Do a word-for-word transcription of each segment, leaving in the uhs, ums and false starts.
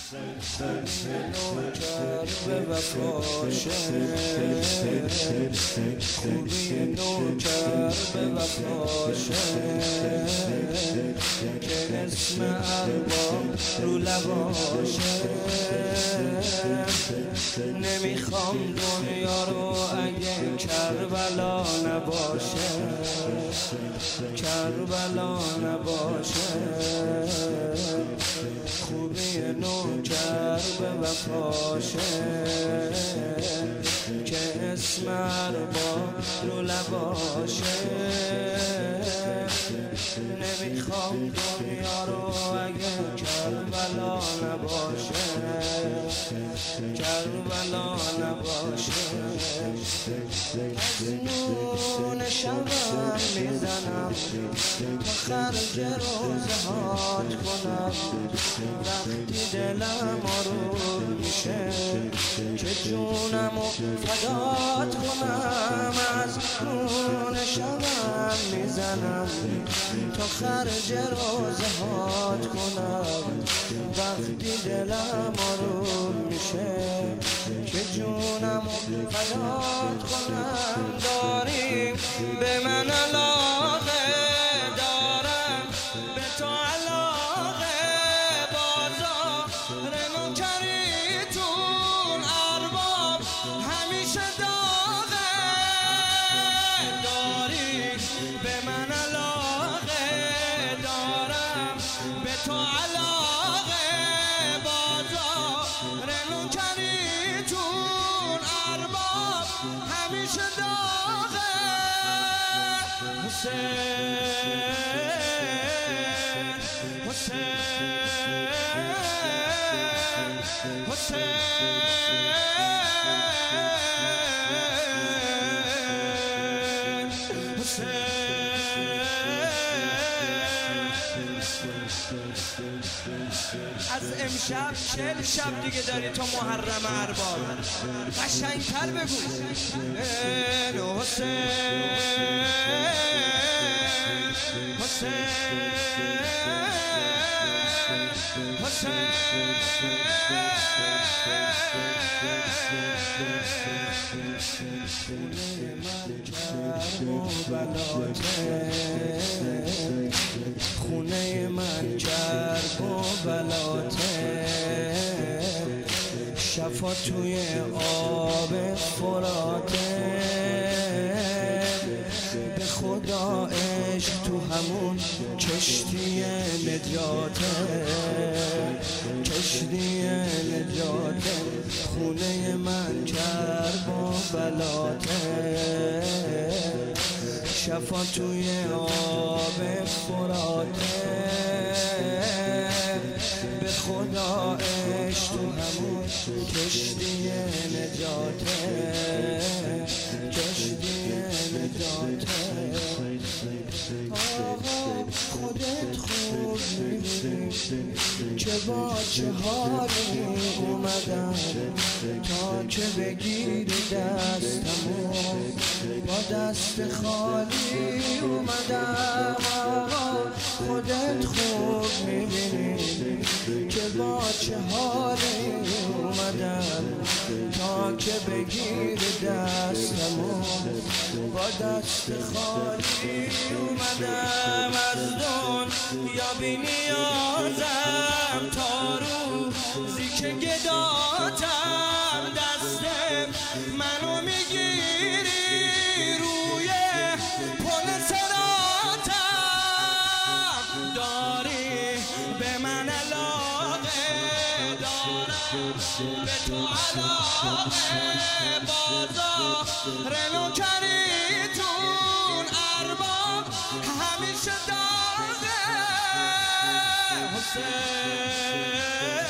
نوکر به وفاشه خوبی نوکر به وفاشه که اسم ارباب رو لباشه نمیخوام دنیا رو اگه کربلا نباشه کربلا نباشه خوبی نوکر به وفاشه که اسم ارباب رو لباشه نمیخوام دنیا رو اگه کربلا نباشه کربلا نباشه از نون شبم میزنم تا خرج روزهات کنم وقتی دلم آروم میشه که جونمو فدات کنم از نون شبم میزنم تا خرج روزهات کنم وقتی دلم آروم میشه که جونمو فدات کنم داریم به من علاقه دارم به تو علاقه بازار نوکریتون ارباب همیشه داغه داری به من علاقه دارم به تو علاقه بازار نوکریتون ارباب همیشه داغه حسین حسین حسین از امشب چهل شب دیگه داری تو محرم ارباب قشنگتر بگو اینو حسین حسین حسین خونه من کرب و بلاته شفا توی آب فراته به خدا عشق تو همون کشتی نجاته کشتی نجاته خونه من کرب و بلاته شفا توی آب فراته به خدا عشق تو همون کشتی نجاته کشتی نجاته آقا خودت خوب می‌بینی که با چه حالی اومدم تا که بگیری دستمو با دست خالی اومدم آقا خودت خوب می‌بینی که با چه حالی اومدم تا که بگیری دستمو با دست خالی اومدم از دنیا بی نیازم تا روزی که گداتم دست منو میگیری روی پل صراطم داری به من علاقه دارم به تو علاقه بازار نوکریتون ارباب همیشه داغه حسین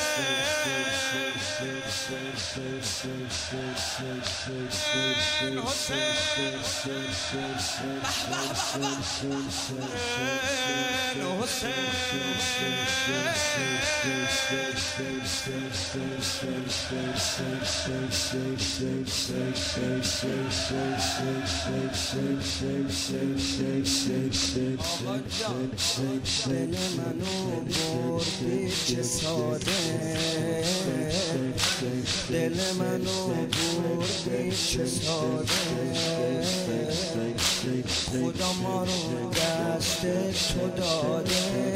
حسین دل منو بردی چه ساده دل منو بردی چه ساده، خدا ما رو دست تو داده،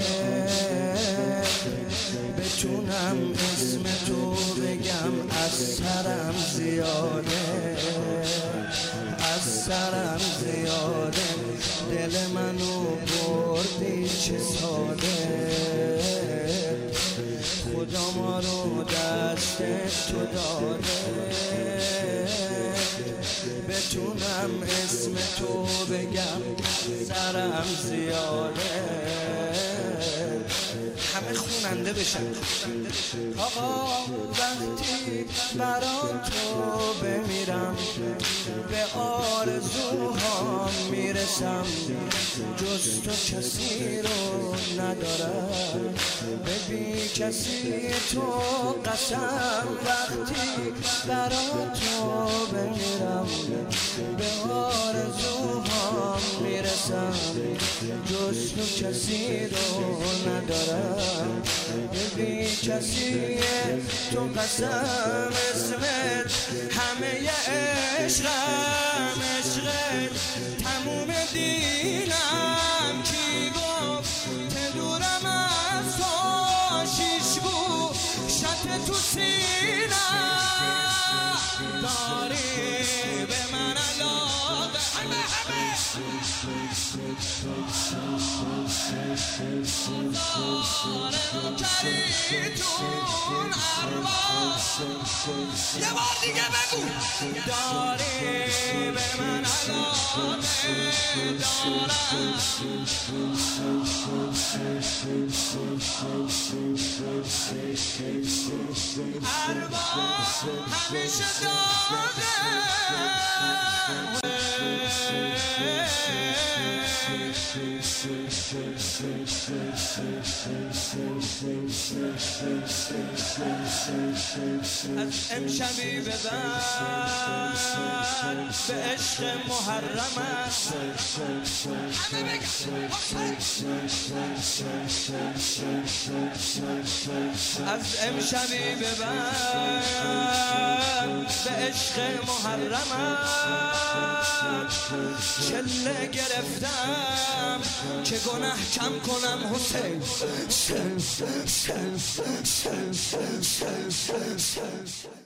بتونم اسم تو بگم از سرم زیاده، از سرم زیاده. دل منو بردی چه ساده، خدا ما رو دست تو داده، بتونم اسم تو بگم سرم زیاده. همه خوننده بشن. آقا وقتی برا تو بمیرم به آرزوها میرسم، جز تو کسی رو ندارم، به بی کسی تو قسم. وقتی برا تو بمیرم به آرزوها میرسم، جز تو کسی رو ندارم، به بی کسی تو قسم. اسمت همه عشقم، عشقت تموم دینم. کی گفت دورم از تو، شیش گو شط تو سینم داری به من علاقه. همه همه آزار نوکریتون ارواح، یه بار دیگه بگو داری به من علاقه دارم. ارواح همیشه داده، از امشبی به بعد به عشق محرمت. همه بگم از امشبی به بعد به عشق محرمت چله گرفتم که گناه کم کنم. حسین سلف سلف سلف سلف سلف